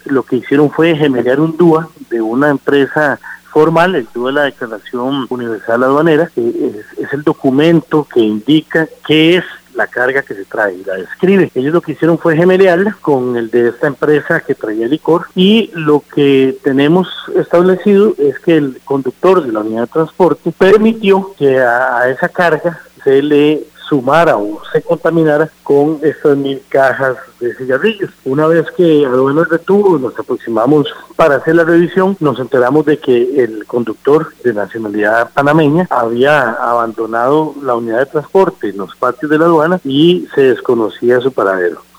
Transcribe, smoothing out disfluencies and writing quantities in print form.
lo que hicieron fue gemelar un DUA de una empresa formal. El DUA es la Declaración Universal Aduanera, que es el documento que indica qué es la carga que se trae y la describe. Ellos lo que hicieron fue gemelearla con el de esta empresa que traía licor, y lo que tenemos establecido es que el conductor de la unidad de transporte permitió que a esa carga se le sumara o se contaminara con estas 1,000 cajas de cigarrillos. Una vez que aduanas detuvo, nos aproximamos para hacer la revisión, nos enteramos de que el conductor de nacionalidad panameña había abandonado la unidad de transporte en los patios de la aduana y se desconocía su paradero.